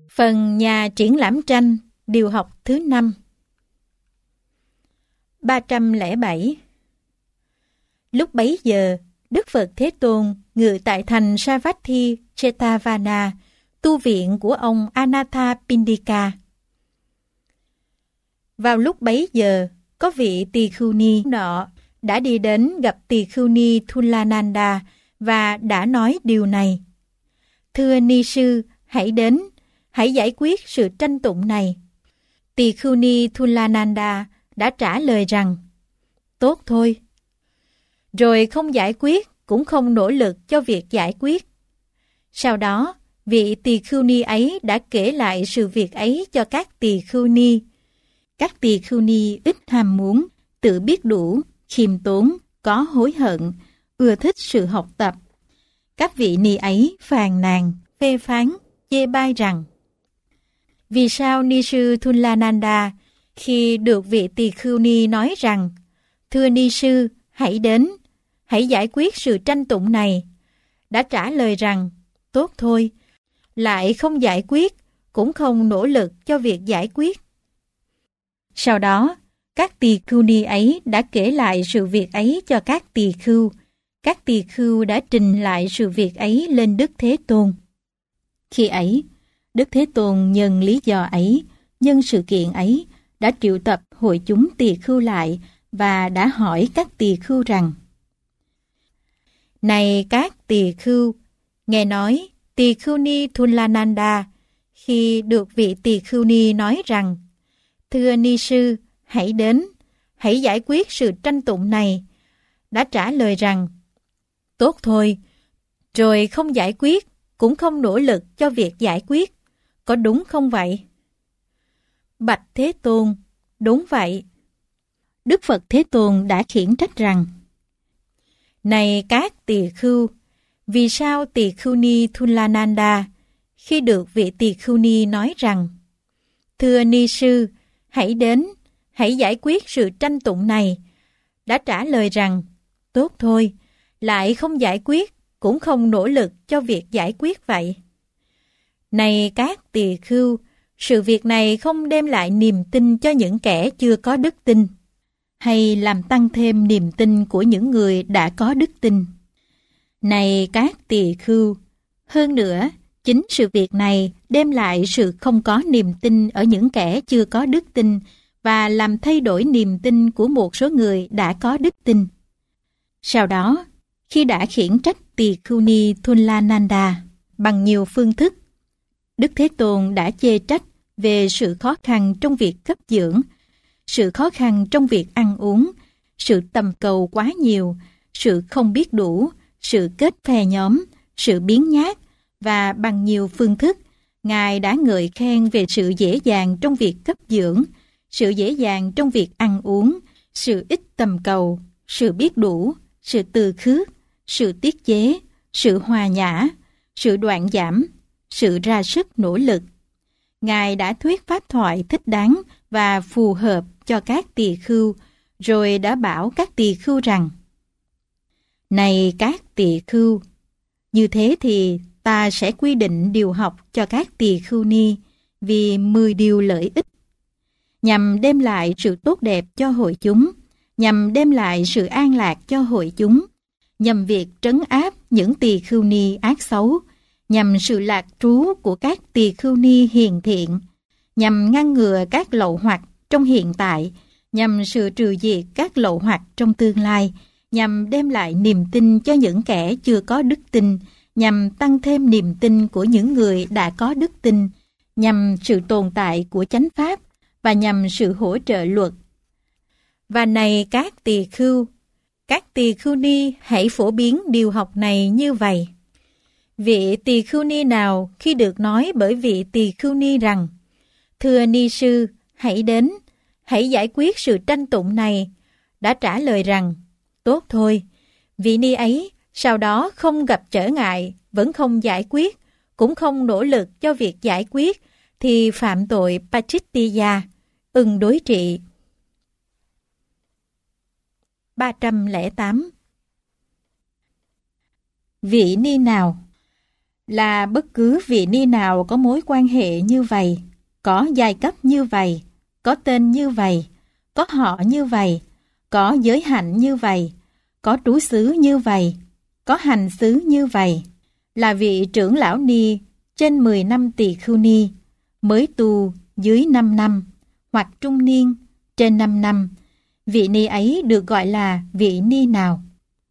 Phần nhà triển lãm tranh, điều học thứ 5. 307. Lúc bấy giờ, Đức Phật Thế Tôn ngự tại thành Savatthi Jetavana, tu viện của ông Anathapindika. Vào lúc bấy giờ, có vị tỳ khưu ni nọ đã đi đến gặp tỳ khưu ni Thulananda và đã nói điều này: Thưa ni sư, hãy đến, hãy giải quyết sự tranh tụng này. Tỳ khưu ni Thulananda đã trả lời rằng: Tốt thôi. Rồi không giải quyết, cũng không nỗ lực cho việc giải quyết. Sau đó, vị tỳ khưu ni ấy đã kể lại sự việc ấy cho các tỳ khưu ni. Các tỳ khưu ni ít ham muốn, tự biết đủ, khiêm tốn, có hối hận, ưa thích sự học tập. Các vị ni ấy phàn nàn, phê phán, chê bai rằng: Vì sao ni sư Thulananda khi được vị tỳ khưu ni nói rằng: Thưa ni sư, hãy đến, hãy giải quyết sự tranh tụng này, đã trả lời rằng: Tốt thôi, lại không giải quyết, cũng không nỗ lực cho việc giải quyết. Sau đó, các tỳ khưu ni ấy đã kể lại sự việc ấy cho các tỳ khưu. Các tỳ khưu đã trình lại sự việc ấy lên Đức Thế Tôn. Khi ấy, Đức Thế Tôn nhân lý do ấy, nhân sự kiện ấy, đã triệu tập hội chúng tỳ khưu lại và đã hỏi các tỳ khưu rằng: Này các tỳ khưu, nghe nói tỳ khưu ni Thulananda khi được vị tỳ khưu ni nói rằng: Thưa ni sư, hãy đến, hãy giải quyết sự tranh tụng này, đã trả lời rằng: Tốt thôi, rồi không giải quyết, cũng không nỗ lực cho việc giải quyết. Có đúng không vậy? Bạch Thế Tôn, đúng vậy. Đức Phật Thế Tôn đã khiển trách rằng: Này các tỳ khưu, vì sao tỳ khưu ni Thulananda khi được vị tỳ khưu ni nói rằng: Thưa ni sư, hãy đến, hãy giải quyết sự tranh tụng này, đã trả lời rằng: Tốt thôi, lại không giải quyết, cũng không nỗ lực cho việc giải quyết vậy? Này các tỳ khưu, sự việc này không đem lại niềm tin cho những kẻ chưa có đức tin, hay làm tăng thêm niềm tin của những người đã có đức tin. Này các tỳ khưu, hơn nữa, chính sự việc này đem lại sự không có niềm tin ở những kẻ chưa có đức tin và làm thay đổi niềm tin của một số người đã có đức tin. Sau đó, khi đã khiển trách tỳ khưu ni Thulananda bằng nhiều phương thức, Đức Thế Tôn đã chê trách về sự khó khăn trong việc cấp dưỡng, sự khó khăn trong việc ăn uống, sự tầm cầu quá nhiều, sự không biết đủ, sự kết phe nhóm, sự biếng nhác, và bằng nhiều phương thức, Ngài đã ngợi khen về sự dễ dàng trong việc cấp dưỡng, sự dễ dàng trong việc ăn uống, sự ít tầm cầu, sự biết đủ, sự từ khước, sự tiết chế, sự hòa nhã, sự đoạn giảm, sự ra sức nỗ lực. Ngài đã thuyết pháp thoại thích đáng và phù hợp cho các tỳ khưu, rồi đã bảo các tỳ khưu rằng: Này các tỳ khưu, như thế thì ta sẽ quy định điều học cho các tỳ khưu ni vì 10 điều lợi ích, nhằm đem lại sự tốt đẹp cho hội chúng, nhằm đem lại sự an lạc cho hội chúng, nhằm việc trấn áp những tỳ khưu ni ác xấu, nhằm sự lạc trú của các tỳ khưu ni hiền thiện, nhằm ngăn ngừa các lậu hoặc trong hiện tại, nhằm sự trừ diệt các lậu hoặc trong tương lai, nhằm đem lại niềm tin cho những kẻ chưa có đức tin, nhằm tăng thêm niềm tin của những người đã có đức tin, nhằm sự tồn tại của chánh pháp và nhằm sự hỗ trợ luật. Và này các tỳ khưu ni hãy phổ biến điều học này như vậy. Vị tỳ khưu ni nào khi được nói bởi vị tỳ khưu ni rằng: Thưa ni sư, hãy đến, hãy giải quyết sự tranh tụng này, đã trả lời rằng: Tốt thôi, vị ni ấy sau đó không gặp trở ngại, vẫn không giải quyết, cũng không nỗ lực cho việc giải quyết, thì phạm tội Pachittiya, đối trị. 308. Vị ni nào là bất cứ vị ni nào có mối quan hệ như vậy, có giai cấp như vậy, có tên như vậy, có họ như vậy, có giới hạnh như vậy, có trú xứ như vậy, có hành xứ như vậy, là vị trưởng lão ni trên 10 năm tỳ khưu ni, mới tu dưới 5 năm, hoặc trung niên trên 5 năm, vị ni ấy được gọi là vị ni nào?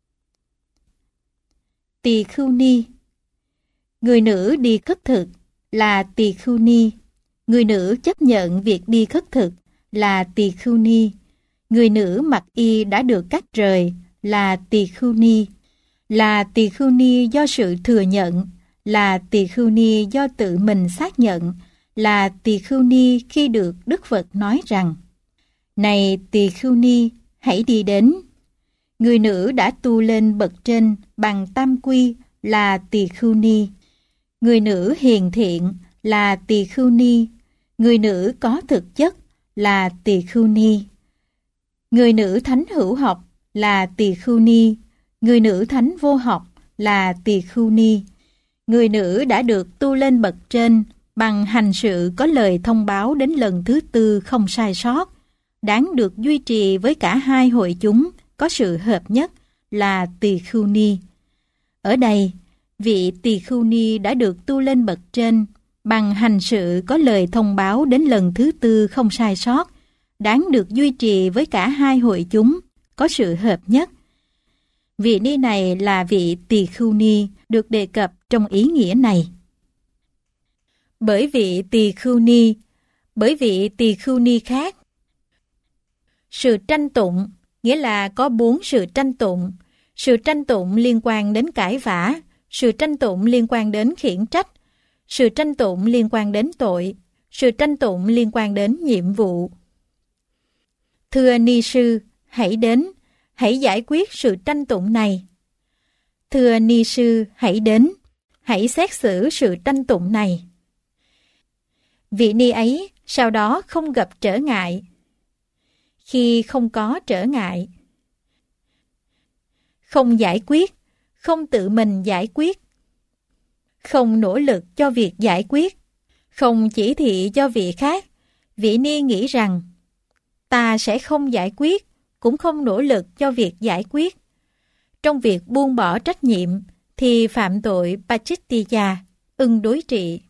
Tỳ khưu ni. Người nữ đi khất thực là tỳ khưu ni. Người nữ chấp nhận việc đi khất thực là tỳ khưu ni. Người nữ mặc y đã được cắt rời là tỳ khưu ni. Là tỳ khưu ni do sự thừa nhận, là tỳ khưu ni do tự mình xác nhận, là tỳ khưu ni khi được Đức Phật nói rằng: Này tỳ khưu ni, hãy đi đến. Người nữ đã tu lên bậc trên bằng tam quy là tỳ khưu ni. Người nữ hiền thiện là tỳ khưu ni. Người nữ có thực chất là tỳ khưu ni. Người nữ thánh hữu học là tỳ khưu ni. Người nữ thánh vô học là tỳ khưu ni. Người nữ đã được tu lên bậc trên bằng hành sự có lời thông báo đến lần thứ tư không sai sót, đáng được duy trì với cả hai hội chúng có sự hợp nhất là tỳ khưu ni. Ở đây, vị tỳ khưu ni đã được tu lên bậc trên bằng hành sự có lời thông báo đến lần thứ tư không sai sót, đáng được duy trì với cả hai hội chúng có sự hợp nhất. Vị ni này là vị tỳ khưu ni được đề cập trong ý nghĩa này. Bởi vị tỳ khưu ni khác. Sự tranh tụng nghĩa là có 4 sự tranh tụng. Sự tranh tụng liên quan đến cãi vã, sự tranh tụng liên quan đến khiển trách, sự tranh tụng liên quan đến tội, sự tranh tụng liên quan đến nhiệm vụ. Thưa ni sư, hãy đến, hãy giải quyết sự tranh tụng này. Thưa ni sư, hãy đến, hãy xét xử sự tranh tụng này. Vị ni ấy sau đó không gặp trở ngại. Khi không có trở ngại, không giải quyết, không tự mình giải quyết, không nỗ lực cho việc giải quyết, không chỉ thị cho vị khác, vị ni nghĩ rằng ta sẽ không giải quyết, cũng không nỗ lực cho việc giải quyết. Trong việc buông bỏ trách nhiệm thì phạm tội Pachittiya, ưng đối trị.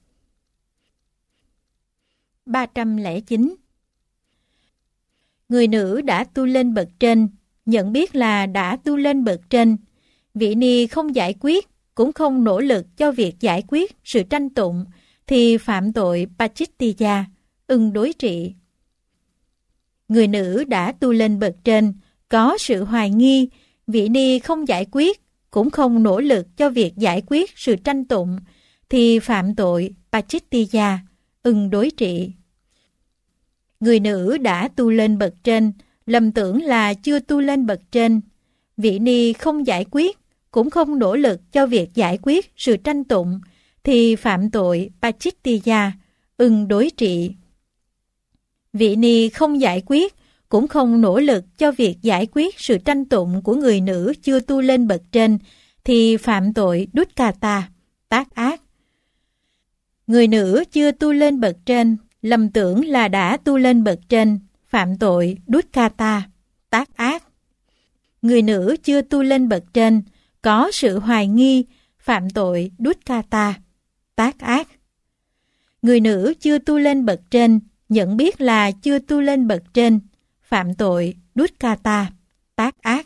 309. Người nữ đã tu lên bậc trên, nhận biết là đã tu lên bậc trên. Vị ni không giải quyết, cũng không nỗ lực cho việc giải quyết sự tranh tụng, thì phạm tội Pachittiya, ưng đối trị. Người nữ đã tu lên bậc trên, có sự hoài nghi, vị ni không giải quyết, cũng không nỗ lực cho việc giải quyết sự tranh tụng, thì phạm tội Pachittiya, ưng đối trị. Người nữ đã tu lên bậc trên, lầm tưởng là chưa tu lên bậc trên. Vị ni không giải quyết, cũng không nỗ lực cho việc giải quyết sự tranh tụng, thì phạm tội Pachittiya, ưng đối trị. Vị ni không giải quyết, cũng không nỗ lực cho việc giải quyết sự tranh tụng của người nữ chưa tu lên bậc trên, thì phạm tội Dukkata, tác ác. Người nữ chưa tu lên bậc trên, lầm tưởng là đã tu lên bậc trên, phạm tội Dukkata, tác ác. Người nữ chưa tu lên bậc trên, có sự hoài nghi, phạm tội Dukkata, tác ác. Người nữ chưa tu lên bậc trên, nhận biết là chưa tu lên bậc trên, phạm tội Dukkata, tác ác.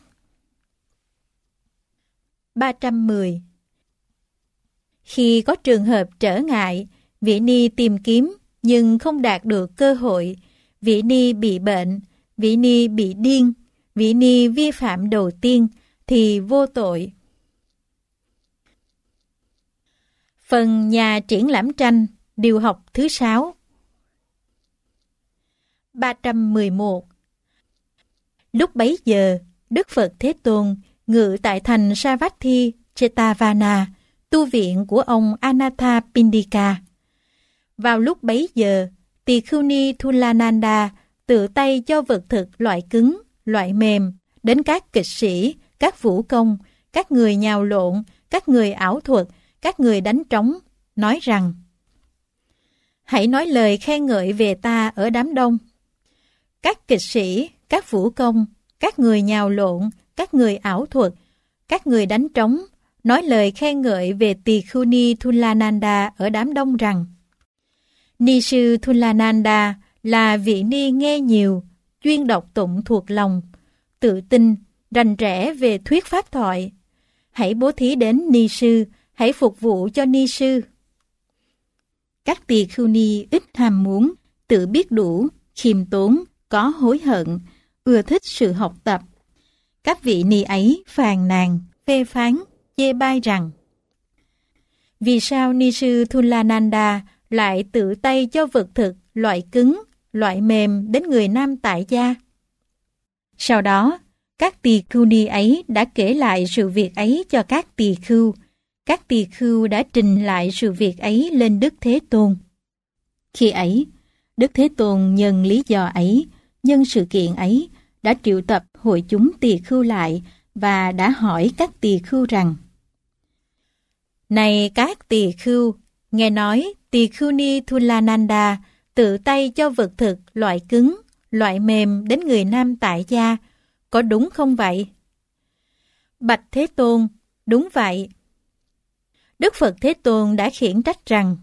310. Khi có trường hợp trở ngại, vị ni tìm kiếm nhưng không đạt được cơ hội, vị ni bị bệnh, vị ni bị điên, vị ni vi phạm đầu tiên thì vô tội. Phần nhà triển lãm tranh, điều học thứ 6. 311. Lúc bấy giờ, Đức Phật Thế Tôn ngự tại thành Savatthi Jetavana, tu viện của ông Anathapindika. Vào lúc bấy giờ, Tỳ Khưu Ni Thulananda tự tay cho vật thực loại cứng, loại mềm đến các kịch sĩ, các vũ công, các người nhào lộn, các người ảo thuật, các người đánh trống, nói rằng: hãy nói lời khen ngợi về ta ở đám đông. Các kịch sĩ, các vũ công, các người nhào lộn, các người ảo thuật, các người đánh trống, nói lời khen ngợi về tỳ khưu ni Thulananda ở đám đông rằng: Ni sư Thulananda là vị ni nghe nhiều, chuyên đọc tụng thuộc lòng, tự tin, rành rẽ về thuyết pháp thoại. Hãy bố thí đến ni sư, hãy phục vụ cho ni sư. Các tỳ khưu ni ít ham muốn, tự biết đủ, khiêm tốn, có hối hận, ưa thích sự học tập. Các vị ni ấy phàn nàn, phê phán, chê bai rằng: vì sao ni sư Thulananda lại tự tay cho vật thực loại cứng, loại mềm đến người nam tại gia? Sau đó, các tỳ khưu ni ấy đã kể lại sự việc ấy cho các tỳ khưu. Các tỳ khưu đã trình lại sự việc ấy lên Đức Thế Tôn. Khi ấy, Đức Thế Tôn nhân lý do ấy, nhân sự kiện ấy, đã triệu tập hội chúng tỳ khưu lại và đã hỏi các tỳ khưu rằng: này các tỳ khưu, nghe nói tỳ khưu ni Thulananda tự tay cho vật thực loại cứng, loại mềm đến người nam tại gia, có đúng không vậy? Bạch Thế Tôn, đúng vậy. Đức Phật Thế Tôn đã khiển trách rằng: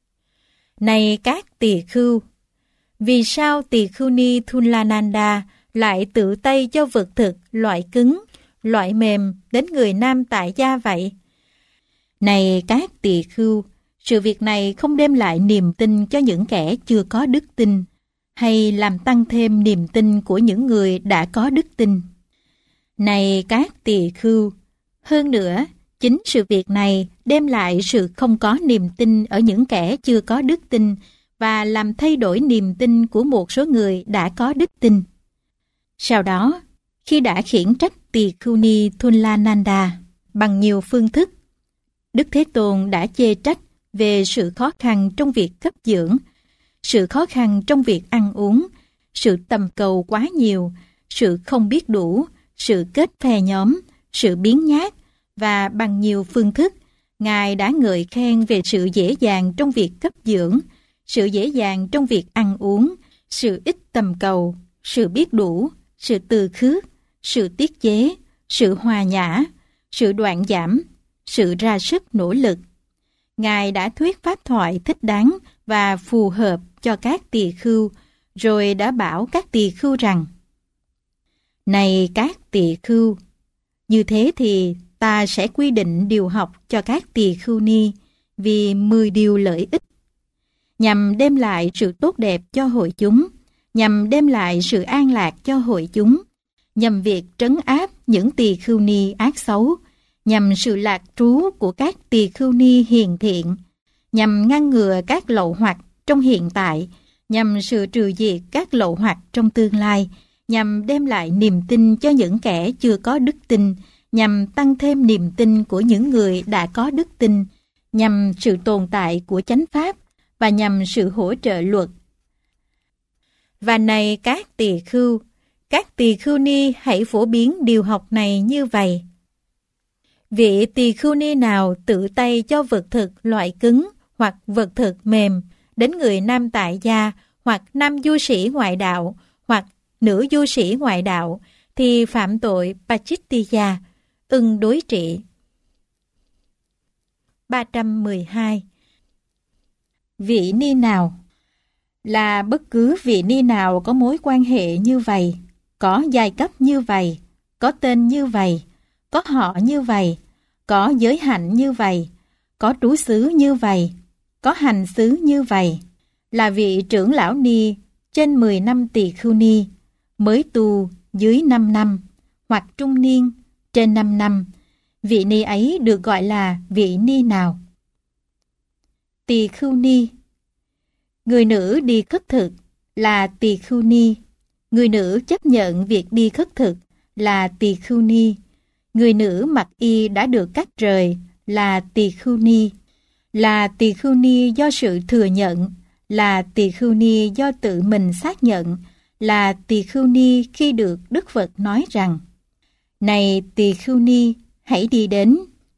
này các tỳ khưu, vì sao tỳ khưu ni Thulananda lại tự tay cho vật thực loại cứng, loại mềm đến người nam tại gia vậy? Này các tỳ khưu, sự việc này không đem lại niềm tin cho những kẻ chưa có đức tin, hay làm tăng thêm niềm tin của những người đã có đức tin. Này các tỳ khưu, hơn nữa, chính sự việc này đem lại sự không có niềm tin ở những kẻ chưa có đức tin và làm thay đổi niềm tin của một số người đã có đức tin. Sau đó, khi đã khiển trách tỳ khưu ni Thulananda bằng nhiều phương thức, Đức Thế Tôn đã chê trách về sự khó khăn trong việc cấp dưỡng, sự khó khăn trong việc ăn uống, sự tầm cầu quá nhiều, sự không biết đủ, sự kết phe nhóm, sự biếng nhác, và bằng nhiều phương thức, Ngài đã ngợi khen về sự dễ dàng trong việc cấp dưỡng, sự dễ dàng trong việc ăn uống, sự ít tầm cầu, sự biết đủ, sự từ khước, sự tiết chế, sự hòa nhã, sự đoạn giảm, sự ra sức nỗ lực. Ngài đã thuyết pháp thoại thích đáng và phù hợp cho các tỳ khưu, rồi đã bảo các tỳ khưu rằng: này các tỳ khưu, như thế thì ta sẽ quy định điều học cho các tỳ khưu ni vì 10 điều lợi ích, nhằm đem lại sự tốt đẹp cho hội chúng, nhằm đem lại sự an lạc cho hội chúng, nhằm việc trấn áp những tỳ khưu ni ác xấu, nhằm sự lạc trú của các tỳ khưu ni hiền thiện, nhằm ngăn ngừa các lậu hoặc trong hiện tại, nhằm sự trừ diệt các lậu hoặc trong tương lai, nhằm đem lại niềm tin cho những kẻ chưa có đức tin, nhằm tăng thêm niềm tin của những người đã có đức tin, nhằm sự tồn tại của chánh pháp và nhằm sự hỗ trợ luật. Và này các tỳ khưu ni hãy phổ biến điều học này như vậy. Vị tỳ khưu ni nào tự tay cho vật thực loại cứng hoặc vật thực mềm đến người nam tại gia hoặc nam du sĩ ngoại đạo hoặc nữ du sĩ ngoại đạo thì phạm tội Pachittiya, ưng đối trị. 312. Vị ni nào là bất cứ vị ni nào có mối quan hệ như vậy, có giai cấp như vậy, có tên như vậy, có họ như vậy, có giới hạnh như vậy, có trú xứ như vậy, có hành xứ như vậy, là vị trưởng lão ni trên 10 năm tỳ khưu ni, mới tu dưới 5 năm, hoặc trung niên trên 5 năm, vị ni ấy được gọi là vị ni nào? Tỳ khưu ni. Người nữ đi khất thực là tỳ khưu ni. Người nữ chấp nhận việc đi khất thực là tỳ khưu ni. Người nữ mặc y đã được cắt rời là tỳ khưu ni. Là tỳ khưu ni do sự thừa nhận, là tỳ khưu ni do tự mình xác nhận, là tỳ khưu ni khi được Đức Phật nói rằng: này tỳ khưu ni, hãy đi đến.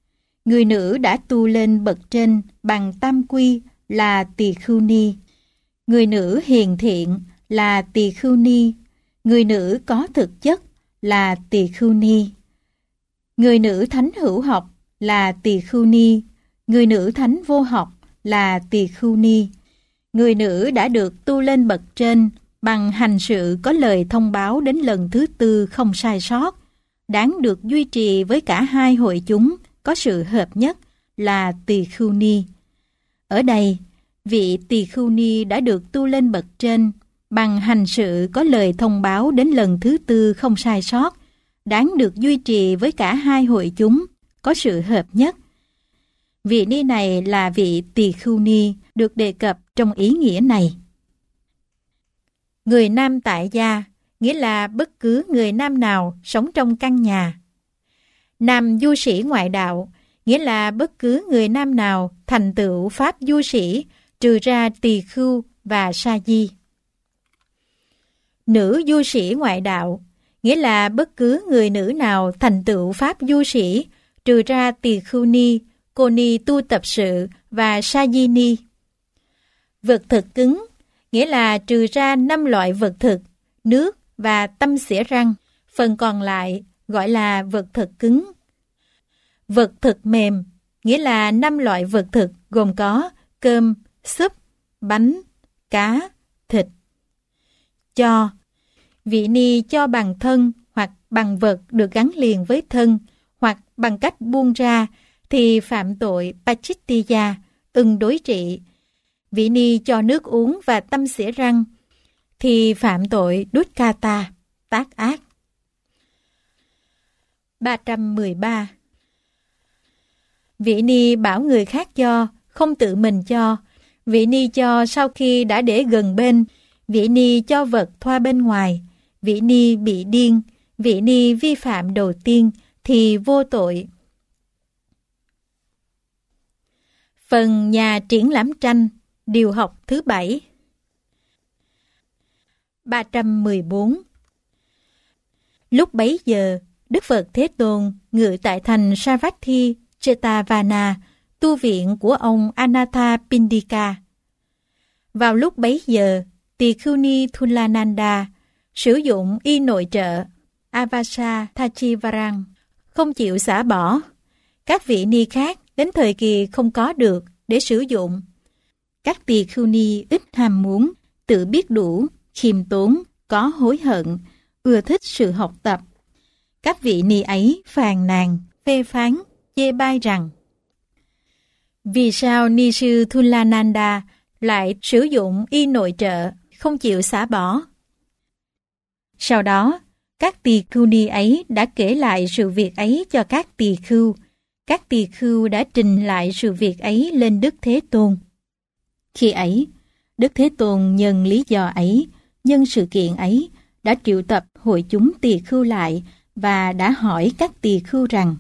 Người nữ đã tu lên bậc trên bằng tam quy là tỳ khưu ni. Người nữ hiền thiện là tỳ khưu ni. Người nữ có thực chất là tỳ khưu ni. Người nữ thánh hữu học là tỳ khưu ni. Người nữ thánh vô học là tỳ khưu ni. Người nữ đã được tu lên bậc trên bằng hành sự có lời thông báo đến lần thứ tư không sai sót, đáng được duy trì với cả hai hội chúng có sự hợp nhất là tỳ khưu ni. Ở đây, vị tỳ khưu ni đã được tu lên bậc trên bằng hành sự có lời thông báo đến lần thứ tư không sai sót, đáng được duy trì với cả hai hội chúng có sự hợp nhất. Vị ni này là vị tỳ khưu ni được đề cập trong ý nghĩa này. Người nam tại gia nghĩa là bất cứ người nam nào sống trong căn nhà. Nam du sĩ ngoại đạo nghĩa là bất cứ người nam nào thành tựu pháp du sĩ trừ ra tỳ khưu và sa di. Nữ du sĩ ngoại đạo nghĩa là bất cứ người nữ nào thành tựu pháp du sĩ trừ ra tỳ khưu ni, cô ni tu tập sự và sa di ni. Vật thực cứng nghĩa là trừ ra 5 loại vật thực, nước và tăm xỉa răng, phần còn lại gọi là vật thực cứng. Vật thực mềm nghĩa là 5 loại vật thực gồm có cơm, súp, bánh, cá, thịt. Cho vị ni cho bằng thân hoặc bằng vật được gắn liền với thân hoặc bằng cách buông ra thì phạm tội Pachittiya, ưng đối trị. Vị ni cho nước uống và tăm xỉa răng thì phạm tội Dukkata, tác ác. 313. Vị ni bảo người khác cho, không tự mình cho. Vị ni cho sau khi đã để gần bên. Vị ni cho vật thoa bên ngoài. Vị ni bị điên. Vị ni vi phạm đầu tiên thì vô tội. Phần nhà triển lãm tranh, điều học thứ 7. 314. Lúc bấy giờ, Đức Phật Thế Tôn ngự tại thành Savatthi, Jetavana, tu viện của ông Anathapindika. Vào lúc bấy giờ, tỳ khưu ni Thulananda sử dụng y nội trợ Avasa Thachivarang, không chịu xả bỏ. Các vị ni khác đến thời kỳ không có được để sử dụng. Các tỳ khưu ni ít ham muốn, tự biết đủ, khiêm tốn, có hối hận, ưa thích sự học tập. Các vị ni ấy phàn nàn, phê phán, chê bai rằng: vì sao ni sư Thulananda lại sử dụng y nội trợ, không chịu xả bỏ? Sau đó, các tỳ khưu ni ấy đã kể lại sự việc ấy cho các tỳ khưu. Các tỳ khưu đã trình lại sự việc ấy lên Đức Thế Tôn. Khi ấy, Đức Thế Tôn nhân lý do ấy, nhân sự kiện ấy, đã triệu tập hội chúng tỳ khưu lại và đã hỏi các tỳ khưu rằng: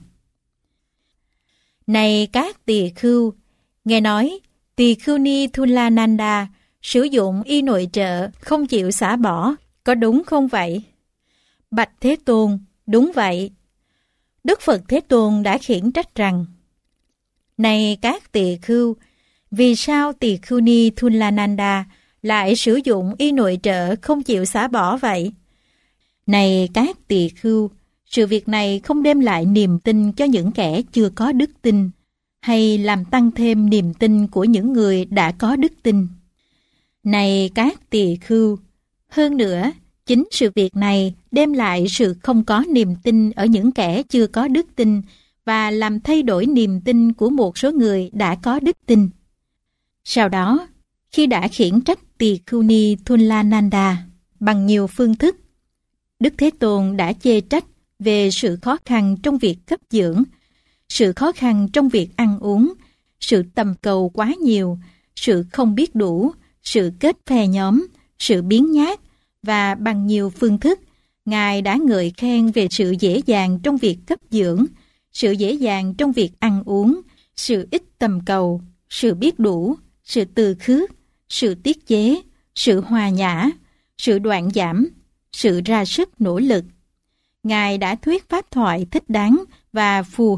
này các tỳ khưu, nghe nói tỳ khưu ni Thulananda sử dụng y nội trợ không chịu xả bỏ, có đúng không vậy? Bạch Thế Tôn, đúng vậy. Đức Phật Thế Tôn đã khiển trách rằng: này các tỳ khưu, vì sao tỳ khưu ni Thulananda lại sử dụng y nội trợ không chịu xả bỏ vậy? Này các tỳ khưu, sự việc này không đem lại niềm tin cho những kẻ chưa có đức tin, hay làm tăng thêm niềm tin của những người đã có đức tin. Này các tỳ khưu, hơn nữa, chính sự việc này đem lại sự không có niềm tin ở những kẻ chưa có đức tin và làm thay đổi niềm tin của một số người đã có đức tin. Sau đó, khi đã khiển trách tỳ khưu ni Thulananda bằng nhiều phương thức, Đức Thế Tôn đã chê trách về sự khó khăn trong việc cấp dưỡng, sự khó khăn trong việc ăn uống, sự tầm cầu quá nhiều, sự không biết đủ, sự kết phe nhóm, sự biếng nhác, và bằng nhiều phương thức, Ngài đã ngợi khen về sự dễ dàng trong việc cấp dưỡng, sự dễ dàng trong việc ăn uống, sự ít tầm cầu, sự biết đủ, sự từ khước, sự tiết chế, sự hòa nhã, sự đoạn giảm, sự ra sức nỗ lực. Ngài đã thuyết pháp thoại thích đáng và phù hợp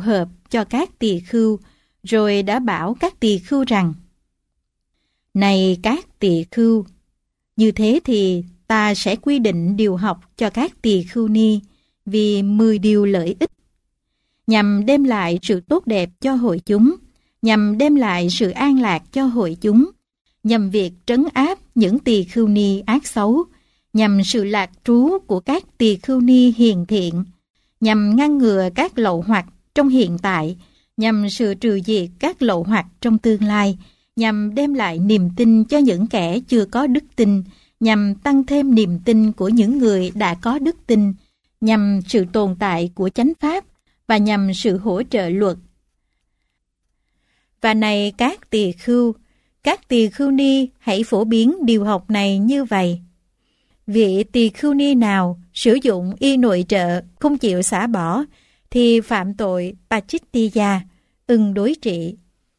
cho các tỳ khưu, rồi đã bảo các tỳ khưu rằng: Này các tỳ khưu, như thế thì ta sẽ quy định điều học cho các tỳ khưu ni vì 10 điều lợi ích, nhằm đem lại sự tốt đẹp cho hội chúng, nhằm đem lại sự an lạc cho hội chúng, nhằm việc trấn áp những tỳ khưu ni ác xấu, nhằm sự lạc trú của các tỳ khưu ni hiền thiện, nhằm ngăn ngừa các lậu hoặc trong hiện tại, nhằm sự trừ diệt các lậu hoặc trong tương lai, nhằm đem lại niềm tin cho những kẻ chưa có đức tin, nhằm tăng thêm niềm tin của những người đã có đức tin, nhằm sự tồn tại của chánh pháp và nhằm sự hỗ trợ luật. Và này các tỳ khưu ni hãy phổ biến điều học này như vậy. Vị tỳ khưu ni nào sử dụng y nội trợ không chịu xả bỏ thì phạm tội Pachittiya, ưng đối trị.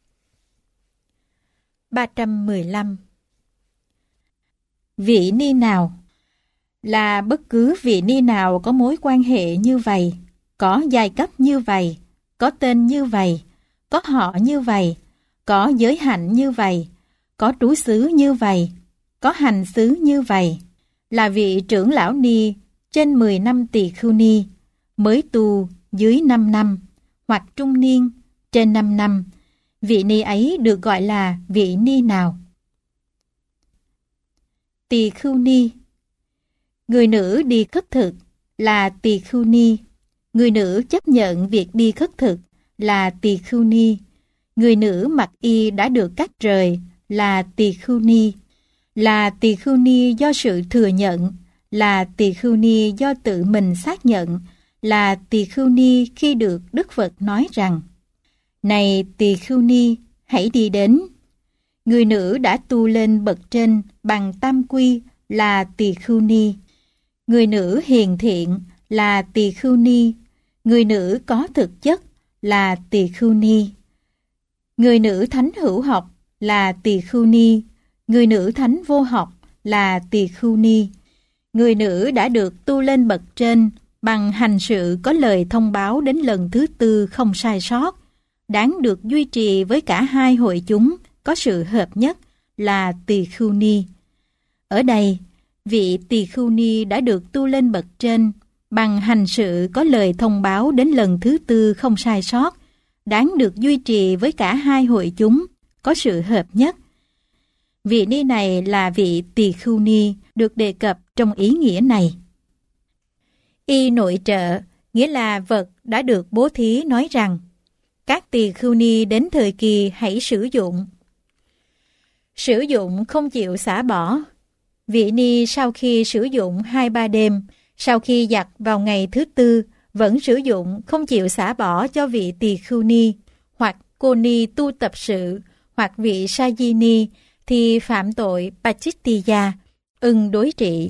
315. Vị ni nào là bất cứ vị ni nào có mối quan hệ như vậy, có giai cấp như vậy, có tên như vậy, có họ như vậy, có giới hạnh như vậy, có trú xứ như vậy, có hành xứ như vậy, là vị trưởng lão ni trên 10 năm tỳ khưu ni, mới tu dưới 5 năm, hoặc trung niên trên 5 năm, vị ni ấy được gọi là vị ni nào? Tỳ khưu ni. Người nữ đi khất thực là tỳ khưu ni. Người nữ chấp nhận việc đi khất thực là tỳ khưu ni. Người nữ mặc y đã được cắt rời là tỳ khưu ni. Là tỳ khưu ni do sự thừa nhận, là tỳ khưu ni do tự mình xác nhận, là tỳ khưu ni khi được Đức Phật nói rằng: Này tỳ khưu ni, hãy đi đến. Người nữ đã tu lên bậc trên bằng tam quy là tỳ khưu ni. Người nữ hiền thiện là tỳ khưu ni. Người nữ có thực chất là tỳ khưu ni. Người nữ thánh hữu học là tỳ khưu ni. Người nữ thánh vô học là tỳ khưu ni. Người nữ đã được tu lên bậc trên bằng hành sự có lời thông báo đến lần thứ 4 không sai sót, đáng được duy trì với cả hai hội chúng có sự hợp nhất là tỳ khưu ni. Ở đây, vị tỳ khưu ni đã được tu lên bậc trên bằng hành sự có lời thông báo đến lần thứ 4 không sai sót, đáng được duy trì với cả hai hội chúng có sự hợp nhất. Vị ni này là vị tỳ khưu ni được đề cập trong ý nghĩa này. Y nội trợ nghĩa là vật đã được bố thí nói rằng: Các tỳ khưu ni đến thời kỳ hãy sử dụng. Sử dụng không chịu xả bỏ. Vị ni sau khi sử dụng 2-3 đêm, sau khi giặt vào ngày thứ 4, vẫn sử dụng không chịu xả bỏ cho vị tỳ khưu ni, hoặc cô ni tu tập sự, hoặc vị sa di ni, thì phạm tội Pachittiya, ưng đối trị.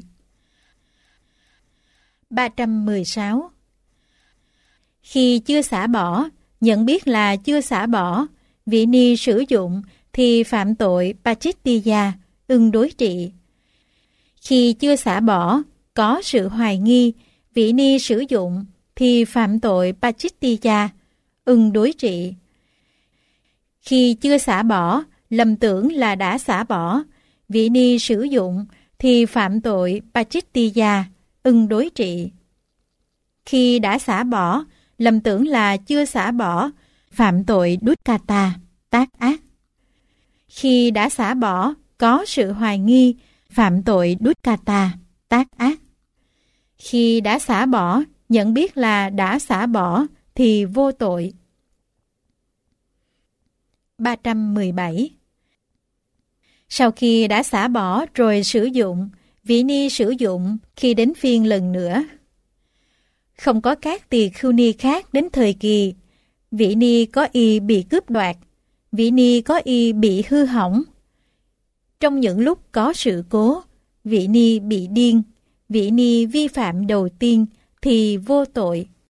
316. Khi chưa xả bỏ, nhận biết là chưa xả bỏ, vị ni sử dụng thì phạm tội Pachittiya, ưng đối trị. Khi chưa xả bỏ, có sự hoài nghi, vị ni sử dụng thì phạm tội Pachittiya, ưng đối trị. Khi chưa xả bỏ, lầm tưởng là đã xả bỏ, vị ni sử dụng thì phạm tội Pachittiya, ưng đối trị. Khi đã xả bỏ, lầm tưởng là chưa xả bỏ, phạm tội Dukkata, tác ác. Khi đã xả bỏ, có sự hoài nghi, phạm tội Dukkata, tác ác. Khi đã xả bỏ, nhận biết là đã xả bỏ thì vô tội. 317. Sau khi đã xả bỏ rồi sử dụng, vị ni sử dụng khi đến phiên lần nữa. Không có các tỳ khưu ni khác đến thời kỳ, vị ni có y bị cướp đoạt, vị ni có y bị hư hỏng. Trong những lúc có sự cố, vị ni bị điên, vị ni vi phạm đầu tiên thì vô tội.